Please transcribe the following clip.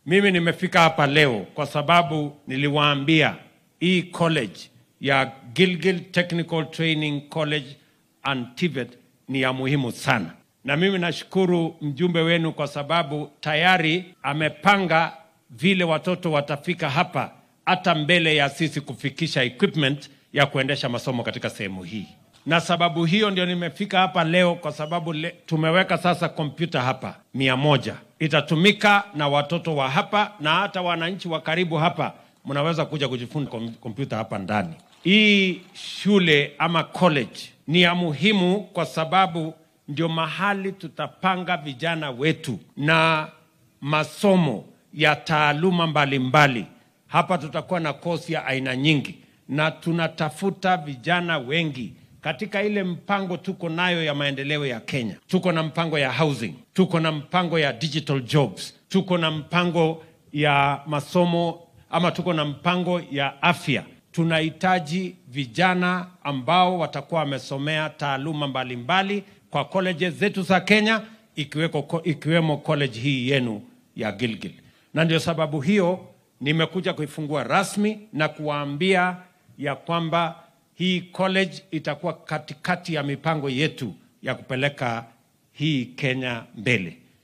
Mimi nimefika hapa leo kwa sababu niliwaambia hii college ya Gilgil Technical Training College and TVET ni ya muhimu sana. Na mimi nashukuru mjumbe wenu kwa sababu tayari amepanga vile watoto watafika hapa hata mbele ya sisi kufikisha equipment ya kuendesha masomo katika sehemu hii. Na sababu hiyo ndio nimefika hapa leo kwa sababu tumeweka sasa kompyuta hapa 100. Itatumika na watoto wa hapa na hata wananchi wa karibu hapa mnaweza kuja kujifunza kompyuta hapa ndani. Hii shule ama college ni ya muhimu kwa sababu ndio mahali tutapanga vijana wetu na masomo ya taaluma mbalimbali. Hapa tutakuwa na kozi ya aina nyingi na tunatafuta vijana wengi. Katika ile mpango tuko nayo ya maendeleo ya Kenya, tuko na mpango ya housing, tuko na mpango ya digital jobs, tuko na mpango ya masomo ama tuko na mpango ya afya. Tunahitaji vijana ambao watakuwa wamesomea taaluma mbalimbali kwa colleges zetu za Kenya, ikiwemo college hii yenu ya Gilgil. Na ndio sababu hiyo nimekuja kuifungua rasmi na kuwaambia ya kwamba hii college itakuwa katikati ya mipango yetu ya kupeleka hii Kenya mbele.